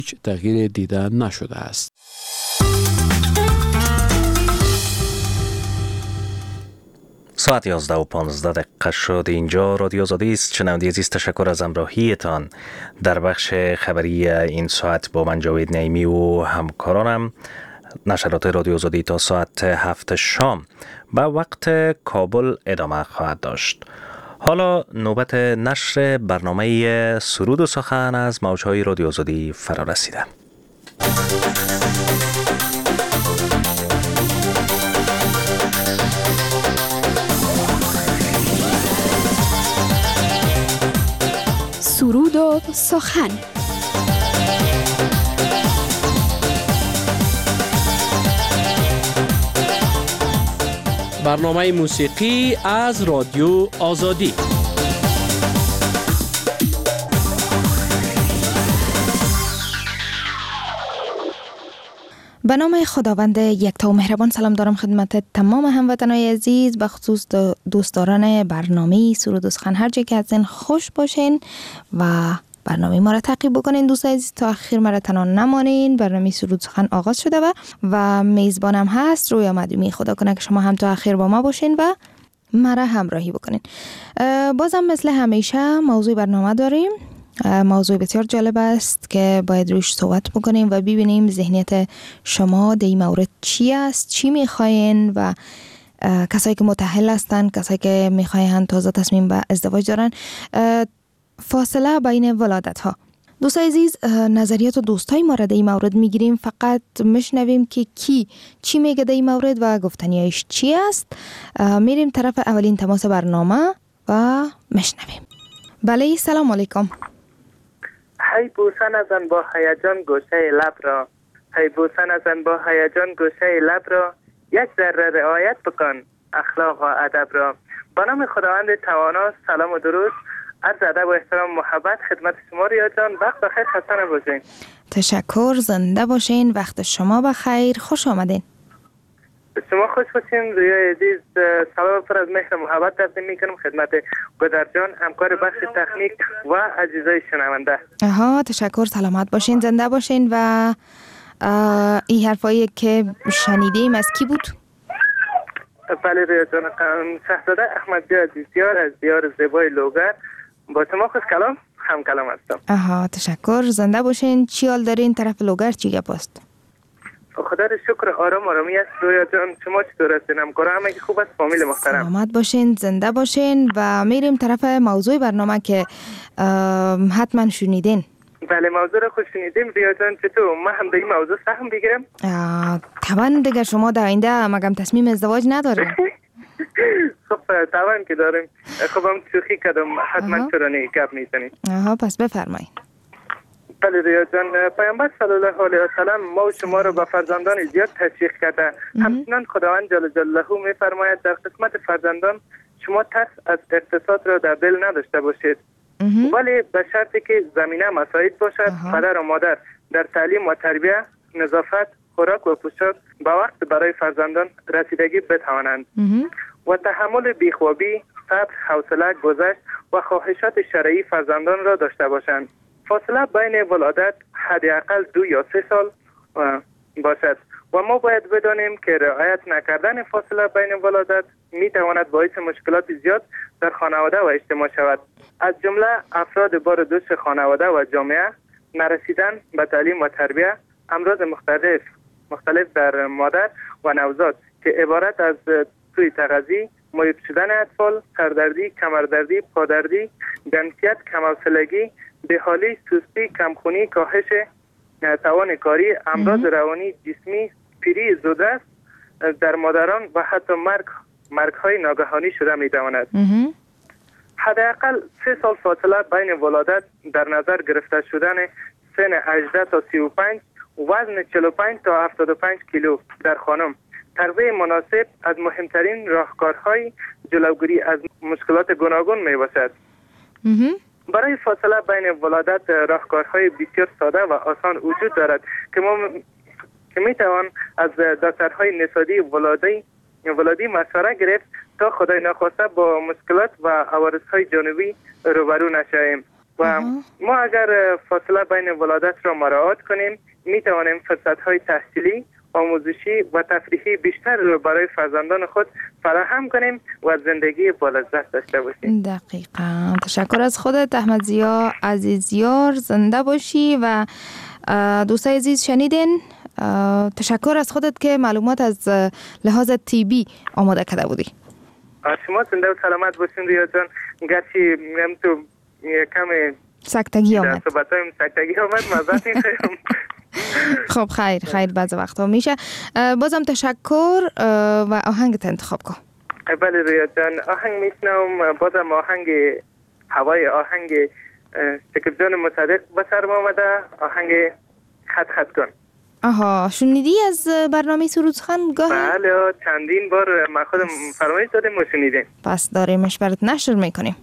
هیچ تغییر دیده نشده است. ساعت 11:15 شد. اینجا رادیو آزادی است. شنونده عزیز، تشکر از همراهیتان در بخش خبری این ساعت با من جاوید نعیمی و همکارانم. نشرات رادیو آزادی تا ساعت 7 شام به وقت کابل ادامه خواهد داشت. حالا نوبت نشر برنامه سرود و سخن از موجهای رادیو آزادی فرا رسیده. سرود و سخن. برنامه موسیقی از رادیو آزادی. به نام خداوند یکتا و مهربان سلام دارم خدمت تمام هموطنان عزیز، به خصوص دوستداران برنامه سرود و سخن. هر جا که هستین خوش باشین و برنامه ما را تعقیب بکنین. دوستان عزیز، تا آخر ما را تنها نمانین. برنامه سرود و سخن آغاز شده و میزبانم هست رویا مدومی. خدا کنه که شما هم تا آخر با ما باشین و ما را همراهی بکنین. بازم مثل همیشه موضوع برنامه داریم. موضوع بسیار جالب است که باید روش صحبت بکنیم و ببینیم ذهنیت شما در این مورد چی است، چی میخواین و کسایی که متأهل هستن، کسایی که میخواین تازه تصمیم به ازدواج دارن، فاصله بین ولادت ها. دوستای عزیز، نظریات و دوستای ما را در این مورد میگیریم، فقط میشنویم که کی چی میگه در این مورد و گفتنیایش چی است. میریم طرف اولین تماس برنامه و میشنویم. بله، سلام علیکم. هی بوسه نزن با هیجان گوشه لب را، هی بوسه نزن با هیجان گوشه لب را، یک ذره رعایت بکن اخلاق و ادب را. با نام خداوند توانا، سلام و درود، عرض ادب و احترام محبت خدمت شما ریا جان. وقت بخیر، خسته نباشین. تشکر، زنده باشین. وقت شما بخیر، خوش آمدین. شما خوش باشین. رویا عزیز، سلام پر از مهر محبت تقدیم میکنم خدمت گذر جان، همکار بخش تکنیک و عزیزای شنونده. تشکر، سلامت باشین، زنده باشین. و این حرفایی که شنیدیم از کی بود؟ بله رویا جان، شهزاده احمدی عزیزیار از دیار زیبای لوگر. با شما خوش کلام هم کلام هستم. تشکر، زنده باشین. چی حال دارین طرف لوگر؟ چی گپ است؟ خدا رو شکر، آرامی است. رویا جان شما چطور هستین؟ همکارا همه خوب است؟ فامیل محترم سلامت باشین، زنده باشین. و میریم طرف موضوع برنامه که حتما شنیدین. بله، موضوع رو خوش شنیدیم. رویا جان چطور؟ ما هم به این موضوع سهم بگیرم؟ طبعا دیگه شما در آینده مگم تصمیم ازدواج ندارین؟ خب طبعا که داریم. خب هم شوخی کردم، حتما چرا نه گپ میزنید. پس بفرمایید. بله ریا جان، پیامبر صلی الله علیه و سلم ما و شما رو به فرزندان زیاد تشویق کرده. همچنان خداوند جل جلاله میفرماید در قسمت فرزندان شما ترس از اقتصاد را در دل نداشته باشید، ولی به شرطی که زمینه مساعد باشد. پدر و مادر در تعلیم و تربیه، نظافت، خوراک و پوشاک به وقت برای فرزندان رسیدگی بتوانند و تحمل بیخوابی، صبر، حوصله، گذشت و خواهشات شرعی فرزندان را داشته باشند. فاصله بین ولادت حداقل 2 یا 3 سال باشد و ما باید بدانیم که رعایت نکردن فاصله بین ولادت می تواند باعث مشکلات زیاد در خانواده و اجتماع شود. از جمله افراد بار دوش خانواده و جامعه، نرسیدن به تعلیم و تربیه، امراض مختلف در مادر و نوزاد که عبارت از توی تغذی، معیوب شدن اطفال، سردردی، کمردردی، پادردی، جنسیت، کم‌حوصلگی، بحالی، سستی، کمخونی، کاهش توان کاری، امراض روانی جسمی، پیری زودرس در مادران و حتی مرگ‌های ناگهانی شده می‌تواند. حداقل 3 سال فاصله بین ولادت در نظر گرفته شدن سن 18 تا 35، وزن 45 تا 75 کیلو در خانم. تغذیه مناسب از مهمترین راهکارهای جلوگیری از مشکلات گوناگون میباشد. برای فاصله بین ولادت راهکارهای بسیار ساده و آسان وجود دارد که میتوان از دکترهای نسادی ولادی مشوره گرفت تا خدای نخواسته با مشکلات و عوارضهای جانبی روبرو نشویم. و ما اگر فاصله بین ولادت را مراعات کنیم می توانیم فرصت‌های تحصیلی، آموزشی و تفریحی بیشتر رو برای فرزندان خود فراهم کنیم و زندگی با لذت داشته باشیم. دقیقاً. تشکر از خودت احمد ضیا عزیزیار، زنده باشی. و دوستای عزیز شنیدین، تشکر از خودت که معلومات از لحاظ طبی آماده کرده بودی. شما زنده و سلامت باشین ریا جان. گرچه تو کم سکتگی آمد، صحبتایم سکتگی آمد، معذرت می‌خوام. خب خیر بعضی وقتا میشه. بازم تشکر و آهنگت انتخاب کن. بله ریا جان، آهنگ میشنم. بازم آهنگ هوای آهنگ شکیب جان مصدق به سرم آمده، آهنگ خط کن. آها، شنیدی از برنامه سرودخان گاهی؟ بله، چندین بار ما خودم فرمایش دادیم و شنیدیم. پس داریمش برات نشر میکنیم.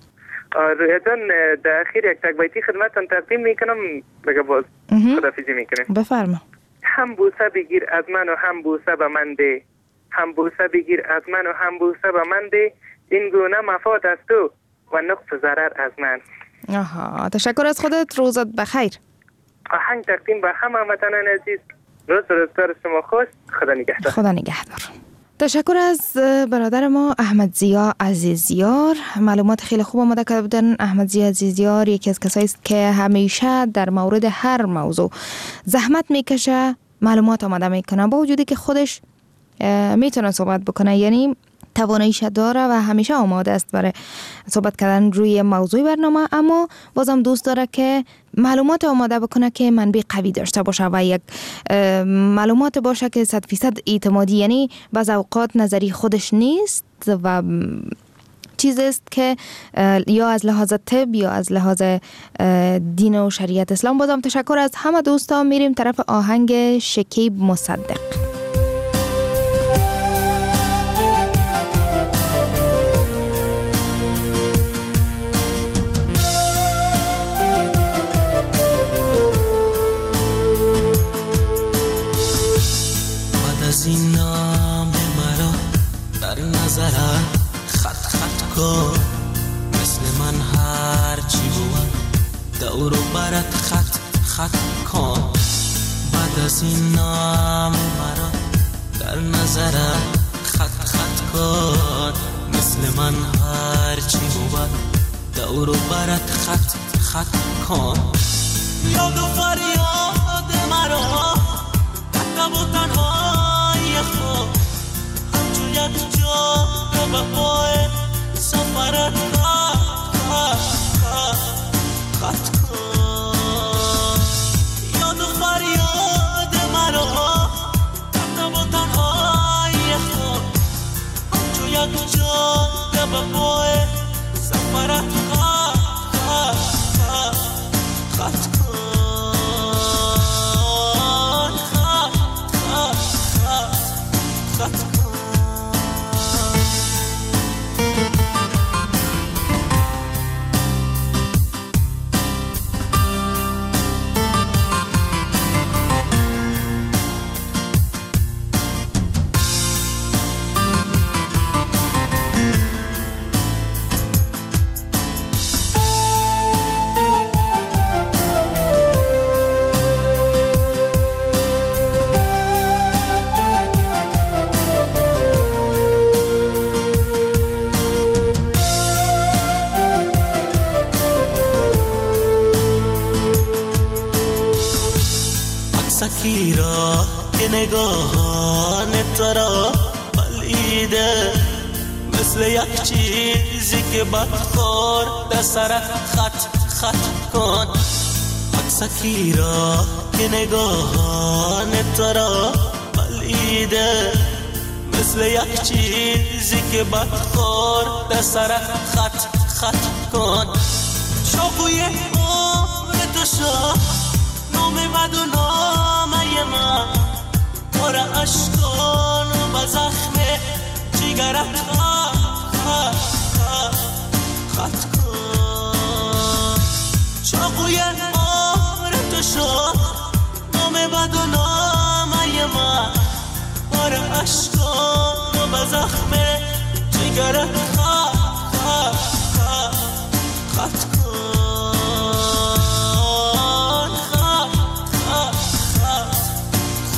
رویا جان، در اخیر یک تک بیتی خدمتتان تقدیم میکنم، بگه باز خدافیزی میکنیم. بفرما. هم بوسه بگیر از من و هم بوسه به من ده، هم بوسه بگیر از من و هم بوسه به من ده، این گونه مفاد از تو و نقص ضرر از من. آها، تشکر از خودت، روزت بخیر. آهنگ تقدیم به همه وطنان عزیز، روز روزگار شما خوش. خدا نگهدار. خدا نگهدار. تشکر از برادر ما احمد ضیا عزیزیار. معلومات خیلی خوب آماده کرده بودن. احمد ضیا عزیزیار یکی از کسایی است که همیشه در مورد هر موضوع زحمت میکشه، معلومات آماده میکنه، با وجودی که خودش میتونه صحبت بکنه، یعنی تواناییش داره و همیشه آماده است برای صحبت کردن روی موضوع برنامه، اما بازم دوست داره که معلومات آماده بکنه که منبع قوی داشته باشه و یک معلومات باشه که 100% اعتمادی، یعنی بعض اوقات نظری خودش نیست و چیز است که یا از لحاظ طب یا از لحاظ دین و شریعت اسلام. بازم تشکر از همه دوستان. میریم طرف آهنگ شکیب مصدق. از این نام مرا در نظرت خط کن، مثل من هر چی بود دور و برت خط کن. بعد از این نام مرا در نظرت خط کن، مثل من هر چی بود دور و برت خط کن. یاد و فریاد مرا تک و تنهای خود، همچون یک جا به پای سفرت خط کن. یاد و فریاد مرا تک و تنهای خود، همچون یک جا به پای سفرت خط کن. سکی را که نگاهان تو را بلیده، مثل یک چیزی که بدخور در سرت خط کن. سکی را که نگاهان تو را بلیده، مثل یک چیزی که بدخور در سرت خط کن. شاقوی عمر تو شا نام بد و نامه من، پر اشکان و به زخم جگرت خط کن. چاقوی عمر تو شد نام بد و نامه من، پر اشکان و به زخم جگرت خط کن.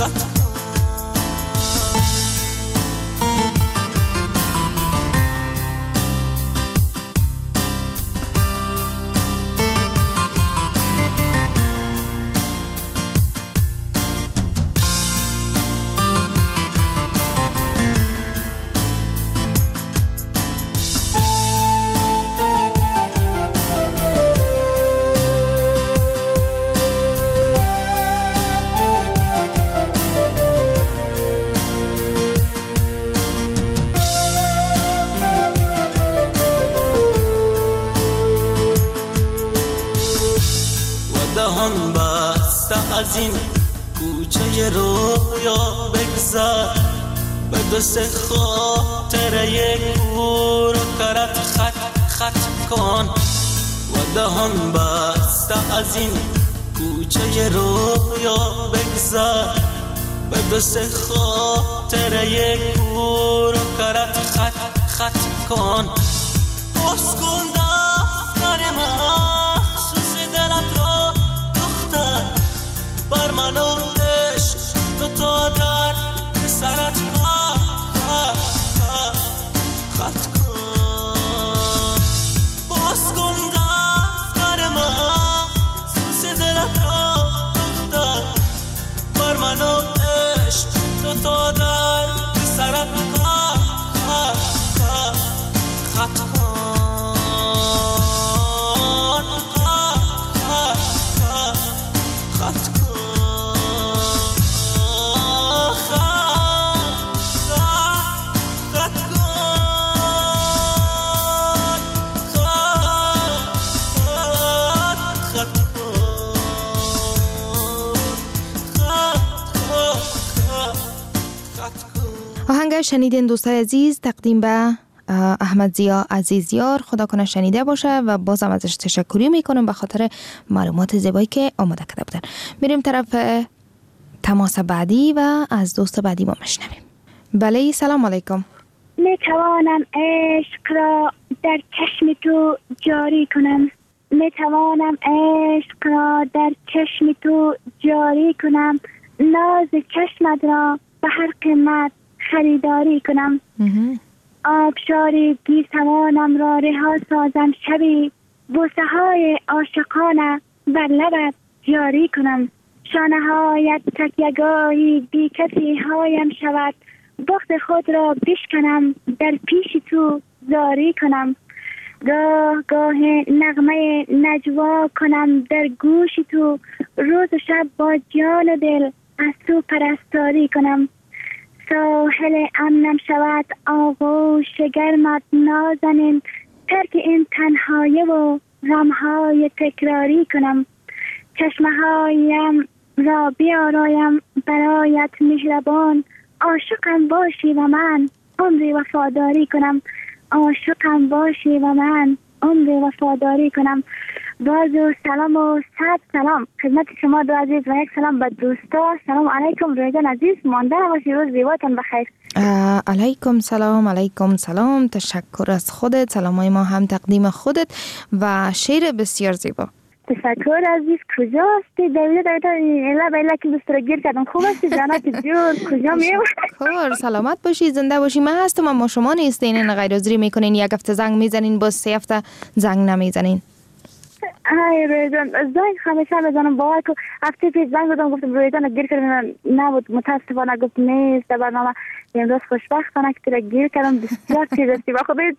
دهان بسته از این کوچه رویا بگذر، به دست خاطره کور و کرت خط خط کن. و دهان بسته از این کوچه رویا بگذر، به دست خاطره کور و کرت خط خط کن. اسکن دفتر مخصوص دلت را دختر، بر من و عشق تو تا در سرت خط کن. اسکن دفتر مخصوص دلت را دختر، بر من و عشق تو تا در سرت خط کن. آهنگ شنیدین دوستای عزیز تقدیم به احمد ضیا عزیزیار، خدا کنه شنیده باشه و بازم ازش تشکری میکنم به خاطر معلومات زیبایی که آماده کرده بودن. میریم طرف تماس بعدی و از دوست بعدی ما مشنویم. بله سلام علیکم. میتوانم عشق را در چشم تو جاری کنم، میتوانم عشق را در چشم تو جاری کنم، ناز چشمت را به هر قیمت خریداری کنم. آبشاری گیسوانم را رها سازم، شبی بوسه های عاشقانه بر لبت جاری کنم. شانه هایت تکیه‌گاهی بی کسی هایم شود، بخت خود را بشکنم در پیش تو زاری کنم. گاه گاه نغمه نجوا کنم در گوش تو، روز و شب با جان و دل از تو پرستاری کنم. ساحل امنم شود آغوش گرمت نازنین، ترک این تنهایی و غمهای تکراری کنم. چشمه هایم را بیارایم برایت مهربان، عاشقم باشی و من عمری وفاداری کنم. عاشقم باشی و من عمری وفاداری کنم. باز و سلام و صد سلام خدمت شما دو عزیز و یک سلام به دوستا. سلام علیکم رویدان عزیز، مانده باشی، روز زیباتون بخیر. علیکم سلام. علیکم سلام، تشکر از خودت. سلامای ما هم تقدیم خودت و شعر بسیار زیبا. تشکر عزیز. کجا هستی؟ دویده الا بیلا که دوست را گیر کردم. خوب هستی جانت جور؟ کجا میو؟ خور سلامت باشی، زنده باشی. من هستم اما شما نیستین. این غیر حاضری میکنین، یک هفته زنگ میزنین باز 3 هفته زنگ نمیزنین. های رویدان زنگ همیشه بزنم باور که هفته پیش زنگ بودم گفتم رویدان گیر کردم، نبود متاسفانه گفت نیست در برنامه. امروز خوشبختانه که تو را گیر کردم. بسیار چیز هستی با خودت.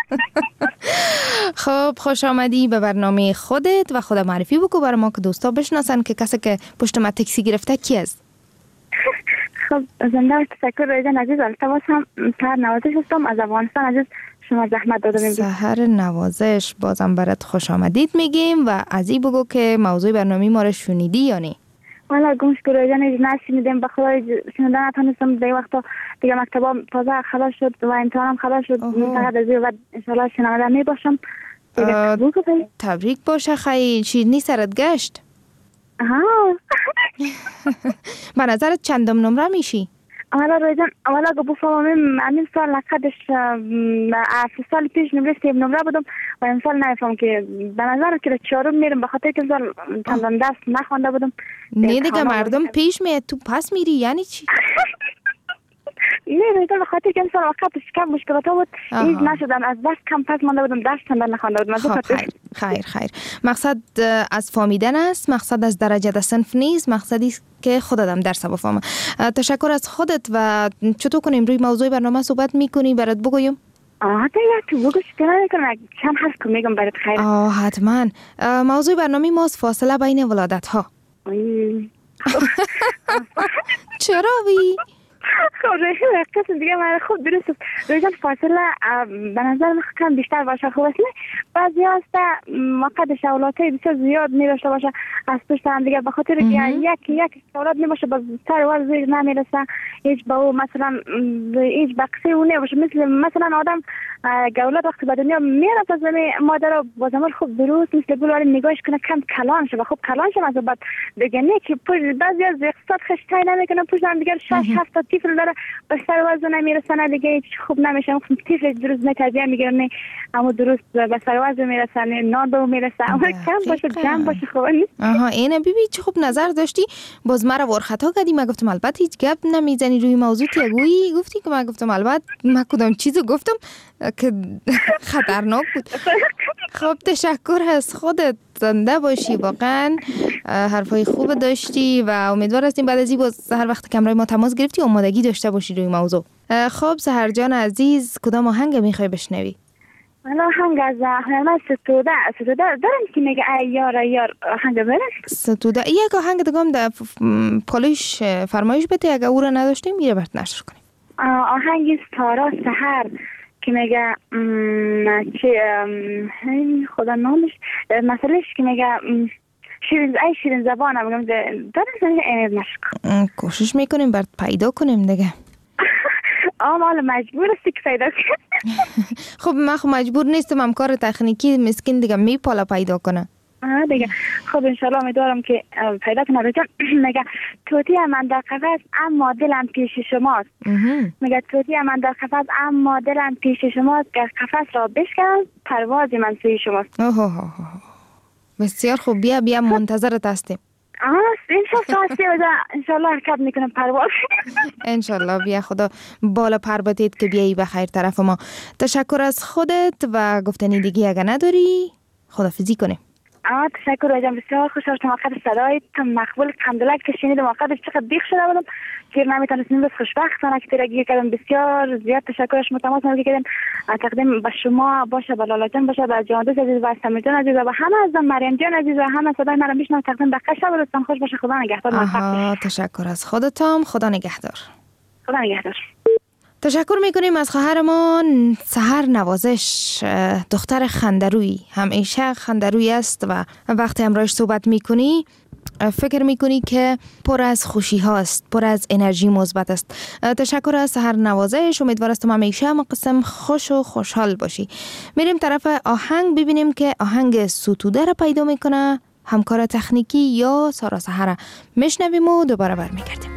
خب خوش آمدی به برنامه خودت و خدا معرفی بکو برای ما که دوستا بشناسن که کسی که پشت ما تاکسی گرفته کی است. خب زنده تشکر رویدان عزیز. البته هم سهر نوازش هستم از افغانستان عزیز. شما زحمت دادم. سهر نوازش بازم برات خوش آمدید میگیم و از این بگو که موضوع برنامه ما رو شنیدی یا نه؟ والا گمش که رویدان نشنیدم، به خدای شنیدن نتونستم. دیگه وقتا دیگه مکتبا تازه خبر شد و امتحانم خبر شد. فقط از این بعد انشالله شنونده می باشم. تبریک باشه. خیلی چیزی سرت گشت؟ ها. به نظرت چندم نمره میشی؟ حالا رویدن اولا گفت فهمم همین سال لقدش سال پیش نمره 3 نمره بودم و این سال نمیفهم که به نظر که 4 میرم به خاطر که سال چندان درس نخوانده بودم. نه دیگه مردم پیش میاد تو پس میری یعنی چی؟ نه به خاطر که امسال وقتش کم مشکلات بود ایز نشدم از درس کم پس مانده بودم درس چندان نخوانده بودم. خب خیر مقصد از فهمیدن است، مقصد از درجه در صنف نیست، مقصدی که خودم درس بفهمم. تشکر از خودت و چطور کنیم روی موضوع برنامه صحبت میکنی برات بگویم؟ تو بگو چطور نکنم چند حرف که میگم برات خیر. حتما. موضوع برنامه ماست فاصله بین ولادت ها. چرا وی؟ خب قسم دیگه من خوب درست است. رویدن فاصله به نظر من کم بیشتر باشه خوب است. نه بعضی هسته وقتش اولاده بسیار زیاد میرسه باشه از پشت هم دیگه به خاطر یک اولاد نباشه با سر ورزش نمیرسه هیچ با او مثلا هیچ بقصه او نباشه مثلا آدم اولاد وقتی به دنیا میاد از مادر با زمان خوب درست مثل گل ولی نگاهش کنه کم کلان شه و خوب کلان شه مثلا بعد دیگه نه که بعضی از اقتصاد خشتای نمیکنه پشت هم دیگه 6-7 طفل داره به سر وزن نمیرسه دیگه هیچ خوب نمیشه طفل درست تربیت میگیره نه اما درست به سر وزن میرسه نه نان به میرسه اما کم باشه جمع باشه خوب نیست. اینه بیبی چه خوب نظر داشتی باز مرا ورخطا کردی. من گفتم البته هیچ گپ نمیزنی روی موضوع تیگویی گفتی که من گفتم البته من کدام چیزو گفتم که خطرناک بود. خب تشکر از خودت، زنده باشی، واقعا حرفای خوب داشتی و امیدوار هستیم بعد از این باز هر وقت کمرای ما تماس گرفتی آمادگی داشته باشی روی موضوع. خب سحر جان عزیز کدام آهنگ میخوای بشنوی؟ من آهنگ از هنرمند ستوده دارم که میگه ای یار آهنگ برن ستوده. یک آهنگ دگم در پالیش فرمایش بده اگه او را نداشتیم میره برد نشر کنیم. آهنگی تارا سحر که میگه خدا نامش مسئلهش که میگه شیرین زبانم میگم دارم اینید نشکن کوشش میکنیم برد پیدا کنیم دیگه. مال مجبور است که پیدا کنیم. خب من خب مجبور نیستم همکار تکنیکی مسکین دیگه میپالا پیدا کنه دیگه. خب انشالله امیدوارم که پیدا کنه. رجان میگه توتی من در قفس اما دلم پیش شماست. میگه توتی من در قفس اما دلم پیش شماست که قفس را بشکنم پرواز من سوی شماست. بسیار خوب. بیا منتظرت هستیم. انشالله حرکت میکنم پرواز. انشالله بیا خدا بالا پر بتید که بیایی بخیر طرف ما. تشکر از خودت و گفتنی دیگه اگه نداری خداحافظی کنیم. تشکر راجم بسیار خوشحال شدم. وقت صدای مقبول الحمدلله که شنیدم وقتش چقدر بیخ شده بودم که نمیتونستم بس خوشبختانه که ترگی کردم. بسیار زیاد تشکرش متماس میگم تقدیم به شما باشه، به لالا جان باشه، به جان دوست عزیز و سمیر جان عزیز و همه از مریم جان عزیز و همه صدای مرا میشنون. تقدیم به قشنگ روزتان خوش باشه. خدا نگهدار. تشکر از خودتم. خدا نگهدار. خدا نگهدار. تشکر میکنیم از خواهرمان سحر نوازش، دختر خندروی. همیشه خندروی است و وقتی همراهش صحبت میکنی فکر میکنی که پر از خوشی هاست، پر از انرژی مثبت است. تشکر از سحر نوازش. امیدوار هستم همیشه هم قسم خوش و خوشحال باشی. میریم طرف آهنگ ببینیم که آهنگ ستوده را پیدا میکنه همکار تکنیکی یا سارا سحر. میشنویم و دوباره برمیگردیم.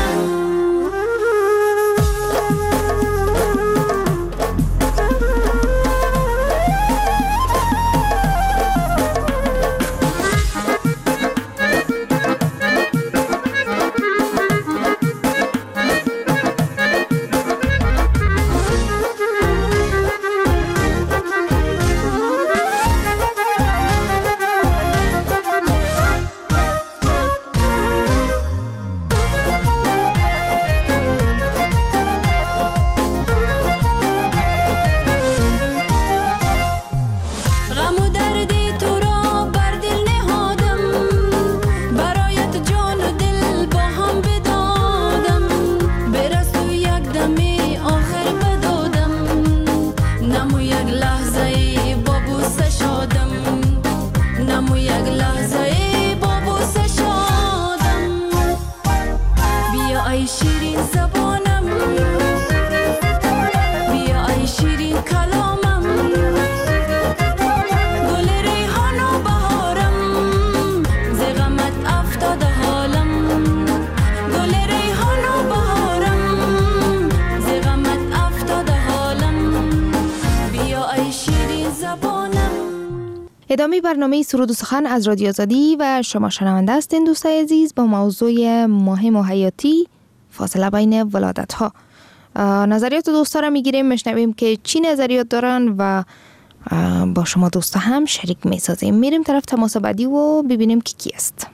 ادامه برنامه سرود و سخن از رادیو آزادی و شما شنونده هستین دوستای عزیز با موضوع مهم و حیاتی فاصله بین ولادت ها. نظریات دوستا را میگیریم، میشنویم که چی نظریات دارن و با شما دوستا هم شریک میسازیم. میریم طرف تماس بعدی و ببینیم کی است.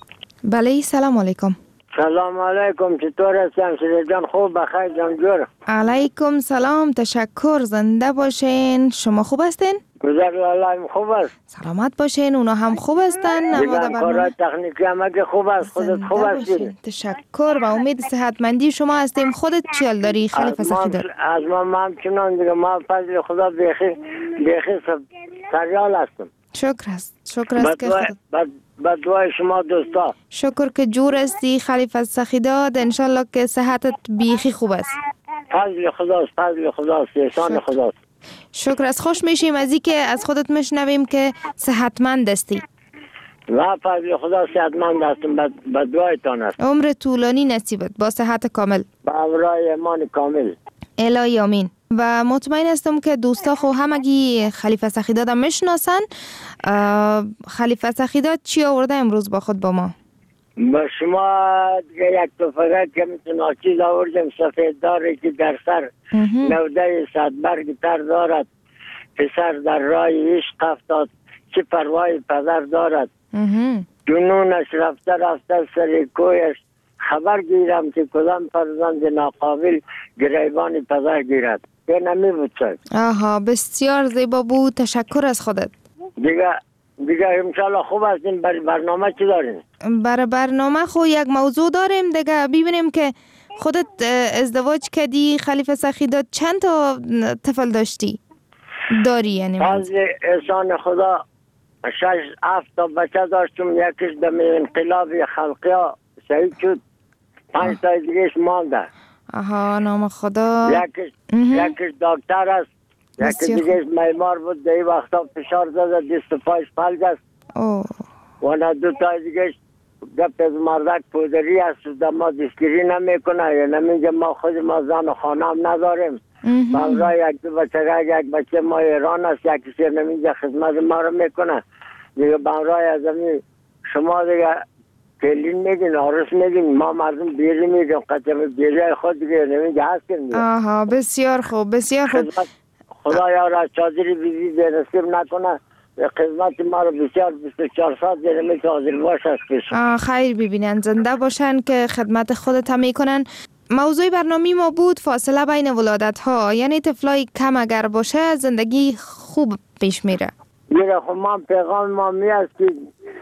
بله سلام علیکم. سلام علیکم، چطور هستم شریف جان؟ خوب بخیر جان جور. علیکم سلام، تشکر، زنده باشین. شما خوب هستین؟ گذر الله خوب است. سلامت باشین، اونا هم خوب هستن. دیگه کارهای تکنیکی هم که خوب است. خودت خوب هستی؟ تشکر و امید صحتمندی شما هستیم. خودت چی حال داری خلیفه سخیدار؟ از ما هم چنان دیگه، ما فضل خدا بیخی سریال هستم. شکر است که خودت با دعای شما دوستا. شکر که جور هستی خلیفه سخیداد، انشالله که صحتت بیخی خوب است. فضل خداست، احسان خداست. شکر است. خوش میشیم از این که از خودت میشنویم که صحتمند هستی. و فضل خدا صحتمند هستم، با دعایتان است. عمر طولانی نصیبت با صحت کامل، با امرای ایمان کامل. الهی آمین. و مطمئن هستم که دوستا خو همگی خلیفه سخیداد هم میشناسن. خلیفه سخیداد چی آورده امروز با خود با ما؟ با شما دیگه یک توفقه که میتونه چیز آوردم، سفید داره که در سر 19 برگ تر دارد، پسر در راه عشق افتاد چه پروای پدر دارد. جنونش رفته سر کویش، خبر گیرم که کدام فرزند ناقابل گریبان پدر گیرد. یه نمی بود شد. آها بسیار زیبا بود، تشکر از خودت. دیگه امشالله خوب هستیم. برنامه چی داریم؟ برای برنامه خو یک موضوع داریم دیگه، ببینیم که خودت ازدواج کردی خلیفه سخیداد، چند تا طفل داری یعنی؟ فضل احسان خدا 6-7 تا بچه داشتم، یکیش دم انقلاب خلقی ها شهید شد، 5 تا دیگهش مانده. آها نام خدا. یکیش دکتر است، یکی دیگهش معمار بود، در این وقتا فشار زده دست پایش فلج است. و نه 2 تا دیگهش گپ از مردک پودری است، ما دستگیری نمیکنه، یا نمیگه ما خود ما زن و خانه هم نداریم. بامرای یک 2 بچه، یک بچه ما ایران است، یکیش نمیگه خدمت ما رو میکنه. دیگه بامرای از همین شما دیگه کلین میگین، عرس میگین، ما مردم بیری میگیم، قطعه بیری خود دیگه نمیگه هست کنیم. آها بسیار خوب، بسیار خوب. خدا یا را چادری بیزی ده نصیب نکنه، خدمت ما رو بسیار 24 ساعت دیره می که حاضر باش است پیش. خیر ببینن، زنده باشن که خدمت خودت هم میکنن. موضوع برنامه ما بود فاصله بین ولادت ها، یعنی طفلای کم اگر باشه زندگی خوب پیش میره. میره خب ما پیغام ما می است که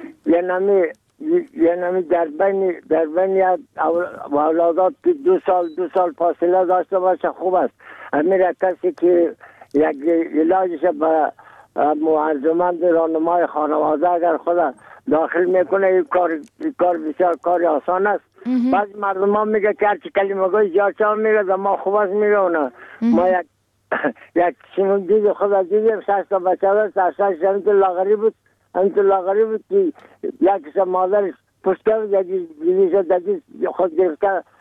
یه نمی در بین اولادات که 2 سال فاصله داشته باشه خوب است. امیره کسی که یک علاجش به معلمند رانمای خانواده اگر خدا داخل میکنه، این کار بسیار کار آسان است. بعضی مردم ها میگه که هرچی کلمه گوی جارچه ها میگه ما خوب است میگه اونا. ما یک شنون دید خدا دیدیم 6 تا بچه داشت، در 6 همینطور لاغری بود که یکیش مادرش پشته بود، یکی خود گرفته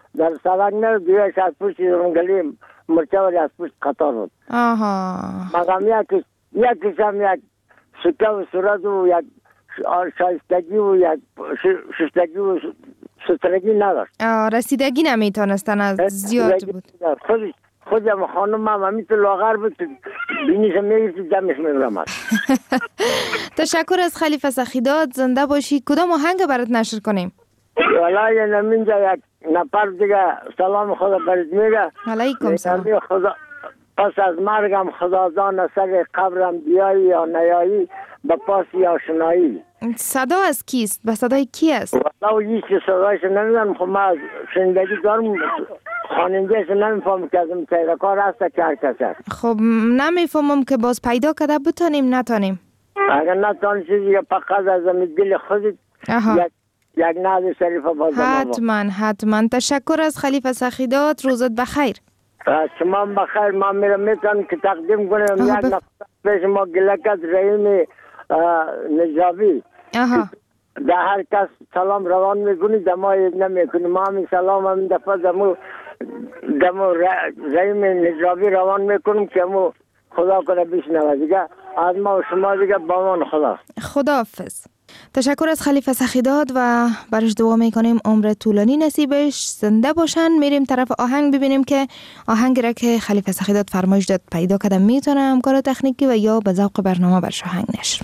در سرک نه دویش از پشت رنگلی مرچه ولی از پشت قطار بود. مقام یکیش هم یک سکه و صورت و یک شایستگی و یک شستگی و سترگی نداشت. رسیدگی نمیتونستن از زیاد بود. خودم خانم هم همیت لاغر بود بینیشم میگیستی دمش میگرمد. تشکر از خلیفه سخیداد، زنده باشی. کدام آهنگ برات نشر کنیم؟ والله نمینجا یک نفر دیگه سلام خدا برات میگه. علیکم سلام. پس از مرگم خدادان سر قبرم بیایی یا نیایی به پاس یا شنایی. صدا از کیست؟ به صدای کی است؟ والله هیچ صدایش نمیدونم. خب ما شنیدگی دارم، خوانندهش نمیفهم که از این پیداکار هست که هر کس هست. خب نمیفهمم که باز پیدا کده بتانیم نتانیم. اگر نتانی چیزی که فقط از دل خودت یک نعت شریف بازم. حتما. تشکر از خلیفه سخیداد، روزت بخیر. شما بخیر. ما میتونم که تقدیم کنم یک نفر پیش ما گلکت رحیم نجابی. در هر کس سلام روان میکنی دما نمیکنی. ما همین سلام همین دفعه دمو رحیم نجابی روان میکنم که همو خدا کنه بشنوه دیگه. از ما و شما دیگه با من خداحافظ. تشکر از خلیفه سخیداد و برش دعا میکنیم عمر طولانی نصیبش، زنده باشن. میریم طرف آهنگ ببینیم که آهنگی را که خلیفه سخیداد فرمایش داد پیدا کردم میتونه همکار تکنیکی و یا به ذوق برنامه برش آهنگ نشر.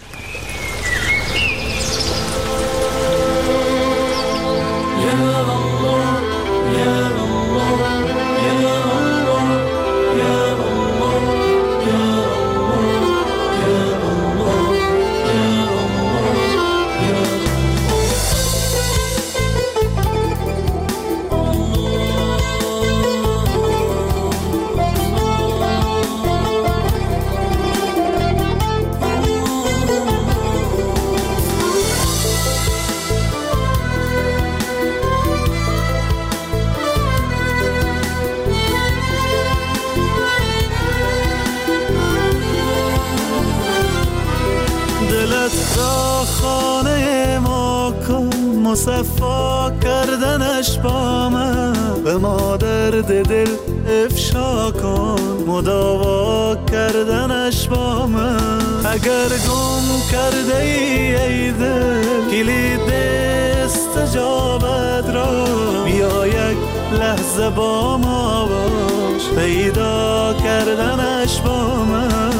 مصفا کردنش با من، به ما درد دل افشا کن، مداوا کردنش با من. اگر گم کرده ای دل کلید استجابت را، بیا یک لحظه با ما باش، پیدا کردنش با من.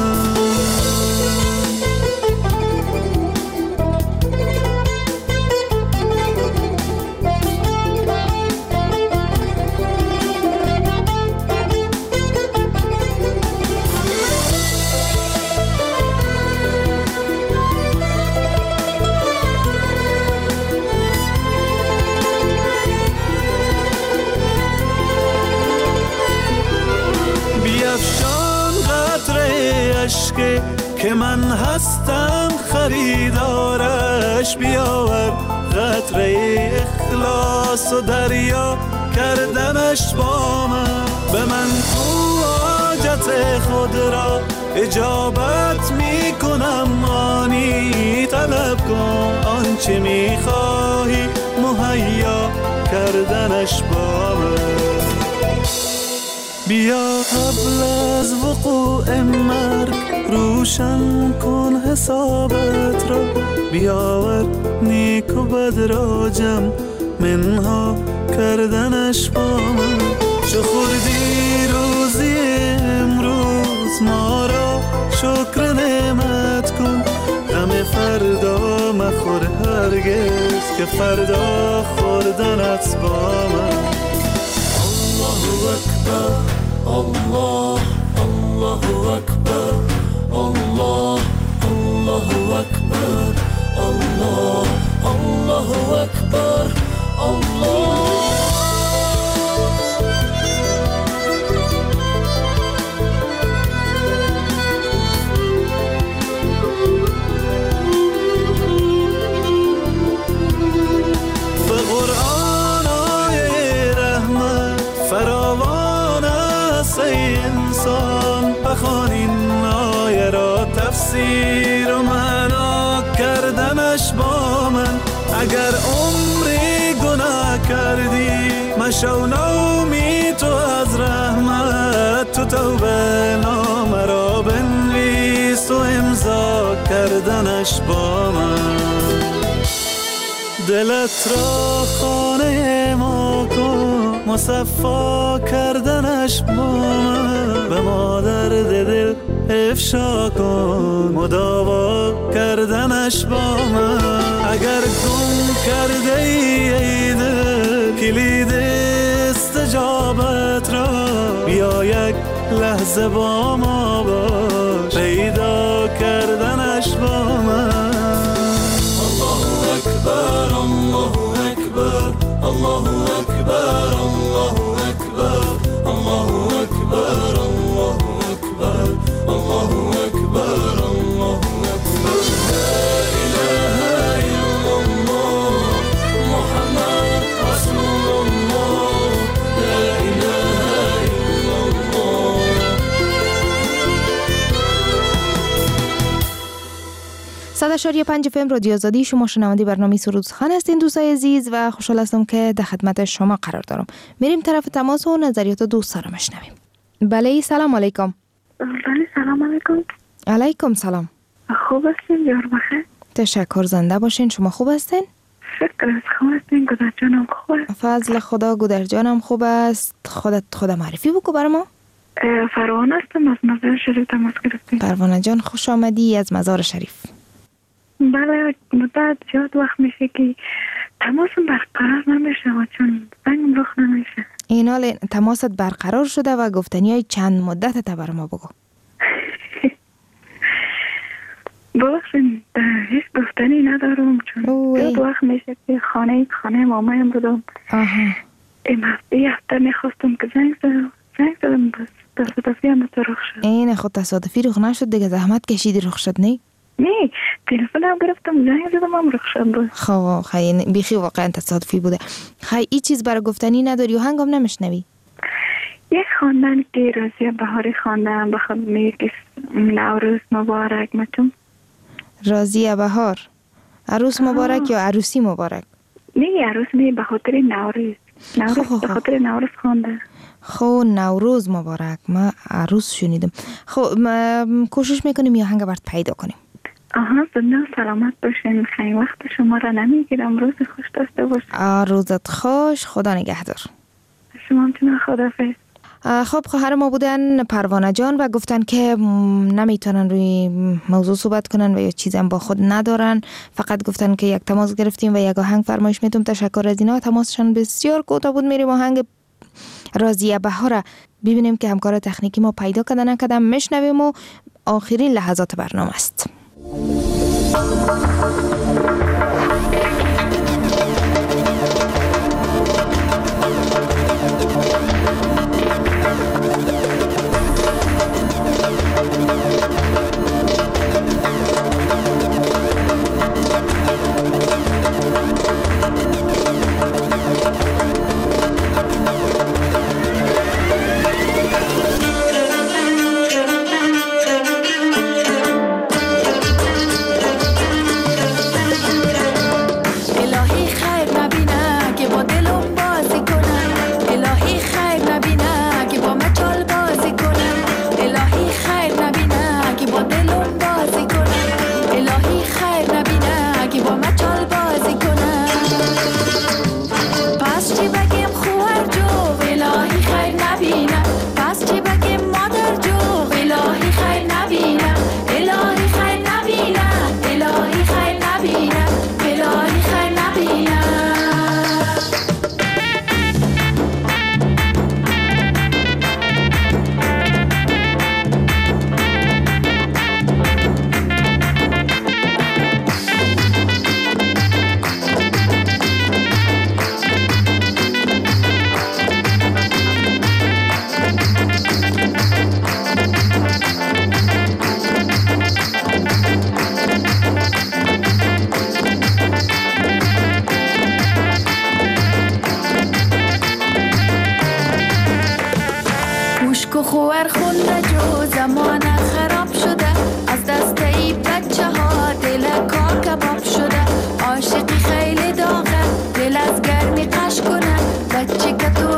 که من هستم خریدارش، بیاور قطره اخلاص و دریا کردنش با من. به من حاجت خود را اجابت می کنم، آنی طلب کن آنچه می خواهی مهیا کردنش با من. بیا قبل از وقوع مرگ روشن کن حسابت را، بیاور نیک و بد را جمع منها کردنش با من. چو خوردی روزی امروز ما را شکر نعمت کن، غم فردا مخور هرگز که فردا خوردنت با من. الله اکبر الله الله اکبر الله الله اکبر الله الله اکبر الله. به قرآن آیه رحمت فراوان است ای انسان، بخوان این آیه را تفسیر و معنا کردنش با من. اگر عمری گناه کردی شو نومی تو از رحمت، تو توبه نام را بنویس و امضا کردنش با من. دلت را خانه ما کن، مصفا کردنش با من. به ما درد دل افشا کن، مداوا کردنش با من. اگر گم کرده ای دل کلید استجابت را، بیا یک لحظه با ما باش، پیدا کردنش با من. الله اکبر، الله اکبر، الله اکبر، الله اکبر، الله اکبر، الله اکبر، الله اکبر، الله اکبر. لا اله الا الله محمد رسول الله، لا اله الا الله. 100.5 FM رادیو آزادی، شما شنونده برنامه سرودخوان هستین دوستای عزیز و خوشحال هستم که در خدمت شما قرار دارم. میریم طرف تماس و نظریات دوستا رو میشنویم. بله، سلام علیکم. بله، سلام علیکم. علیکم سلام. خوب هستین؟ بیار بخیر. تشکر، زنده باشین. شما خوب هستین؟ شکر از خوب هستین. گودر جانم خوب است. فضل خدا، گودر جانم خوب است. خود معرفی بکو بر ما. پروانه هستم، از مزار شریف تماس گرفتیم. پروانه جان خوش آمدی از مزار شریف. بله، مدت زیاد وقت میشه که تماسم برقرار نمیشه و چون زنگم رخ نمیشه. این حال تماست برقرار شده و گفتنی های چند مدت تا بر ما بگو. ببخشید هیچ گفتنی ندارم چون زیاد وقت میشه که خانه مامایم بودم. این هفته میخواستم که زنگ زدم بس تصادفی هم رخ شد. این خود تصادفی رخ نشد دیگه، زحمت کشیدی رخ شد. نه تلفن هم گرفتم زنگ زدم هم رخ شد بود. خیلی بیخی واقعا تصادفی بوده. این چیز برای گفتنی نداری و هنگام نمیشنوی؟ یک خواندن که رازی بهاری خواندن بخواد میگه نوروز مبارک متون. رازی بهار عروس مبارک یا عروسی مبارک؟ نه عروس می به خاطر نوروز. به خاطر نوروز خواندن. نوروز مبارک. ما عروس شنیدم. ما کوشش میکنیم یا هنگ برد پیدا کنیم. زنده سلامت باشین. خیلی وقت شما را نمیگیرم. روز خوش داشته باشین. روزت خوش. خدا نگهدار. شما همچنان خداحافظ. خب خواهر ما بودن پروانه جان و گفتن که نمیتونن روی موضوع صحبت کنن و یا چیزی هم با خود ندارن، فقط گفتن که یک تماس گرفتیم و یک آهنگ فرمایش میتونم. تشکر از اینا. تماسشان بسیار کوتاه بود. میریم آهنگ رازی بهار ببینیم که همکار تکنیکی ما پیدا کردن نکردن، میشنویم و آخرین لحظات برنامه است. خوار خونده جو زمان خراب شده، از دست ای بچه ها دل کار کباب شده. عاشقی خیلی داغه، دل از گرمی قش کنه، بچه که تو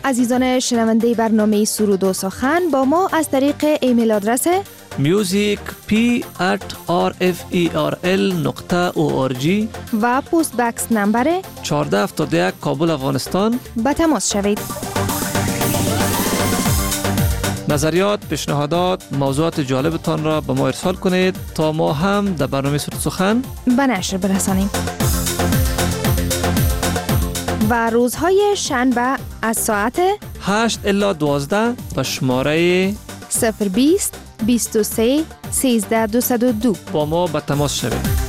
عزیزان شنونده برنامه سرود و سخن با ما از طریق ایمیل آدرس music@rferl.org و پست بکس نمبر 1471 کابل افغانستان به تماس شوید. نظریات، پیشنهادات، موضوعات جالبتان را به ما ارسال کنید تا ما هم در برنامه سرود سخن به نشر برسانیم. و روزهای شنبه از ساعت 8 الی 12 به شماره 020 23 13 202 با ما به تماس شوید.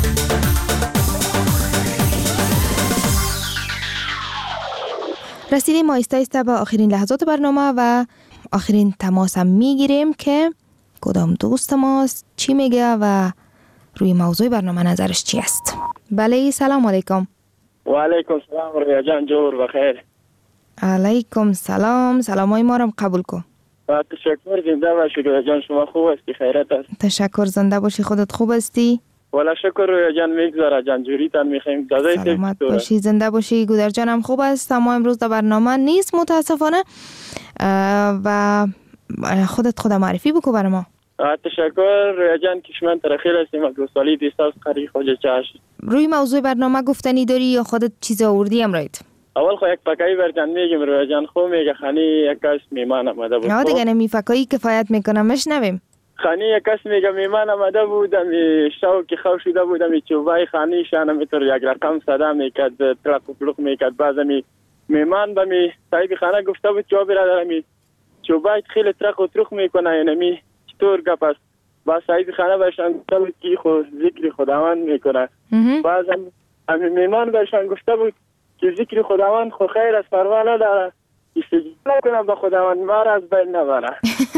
رسیدیم آهسته به آخرین لحظات برنامه و آخرین تماس هم میگیریم که کدام دوست ماست، چی میگه و روی موضوع برنامه نظرش چی است. بله، سلام علیکم. و علیکم سلام رویا جان، جور بخیر. علیکم سلام، سلامای ما رو قبول کن. تشکر، زنده باشی رویا جان. شما خوب هستی؟ خیرت است؟ تشکر، زنده باشی. خودت خوب هستی؟ والا شکر رویا جان، میگذاره جان، جوری تن میخوایم. سلامت باشی، زنده باشی. گودر جانم خوب است، اما امروز در برنامه نیست متاسفانه. و خودت معرفی بکو برای ما. تشکر رویا جان، کشمن ترخیر هستیم از گوسالی دیستاز قری خوجه چاش. روی موضوع برنامه گفتنی داری یا خودت چیز آوردی امرایت؟ اول خو یک پکایی برجان میگیم رویا جان. خو میگه خانی یک کس میمان آمده بود. نه دیگه نمی فکایی کفایت میکنم، مشنویم. خانی یک کس میگه میمان آمده بود، می شوکی خو شده بود، می چوبای خانی شانه میتر یک رقم صدا میکرد، تلق و پلوق میکرد. بعد میمان به می صاحب خانه گفته بود جو برادر می چوبای خیلی تلق و تلق میکنه، یعنی می چطور گپ است. با صاحب خانه بهشان گفته بود که خود ذکر خداوند میکنه. بعد میمان بهشان گفته بود که ذکر خداوند خو خیر است، پروا نداره، استجابه نکنه به خداوند، ما را از بین نبره.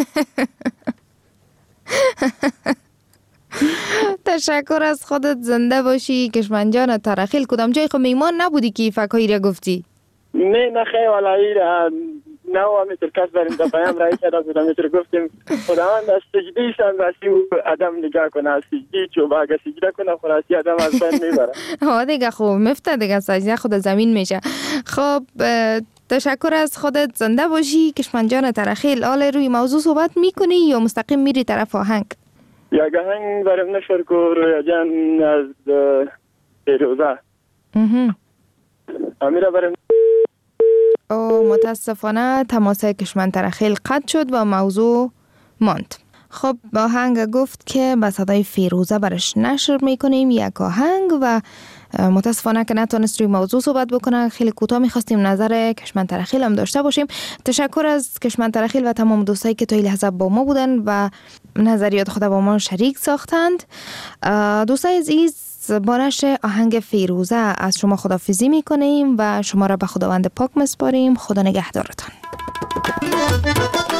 تشکر از خودت، زنده باشی. کشمن جان ترخیل کدام جای خو میمان نبودی که فکایی را گفتی؟ نه خیلی ولایی نه میتر کس بریم تا پیام رایی کرده بودم، میتر گفتیم خداوند از سجده شان راسی و آدم نگاه کنه، از سجده چوبه اگه سجده کنه خلاصی آدم از بین میبره. ها دیگه خوب مفته دیگه، سجده خود زمین میشه. خب تشکر از خودت، زنده باشی. کشمن جان ترخیل، آل روی موضوع صحبت میکنی یا مستقیم میری طرف آهنگ؟ یا آهنگ بریم نشر کو رویا جان از فیروزه. امیره بریم. متاسفانه تماس کشمن ترخیل قطع شد و موضوع ماند. خب آهنگ گفت که به صدای فیروزه برش نشر میکنیم یک آهنگ و متاسفانه که نتونست روی موضوع صحبت بکنه. خیلی کوتاه میخواستیم نظر کشمن ترخیل هم داشته باشیم. تشکر از کشمن ترخیل و تمام دوستایی که تا این لحظه با ما بودن و نظریات خود با ما شریک ساختند. دوستای عزیز، با نشر آهنگ فیروزه از شما خداحافظی میکنیم و شما را به خداوند پاک مسپاریم. خدا نگهدارتان.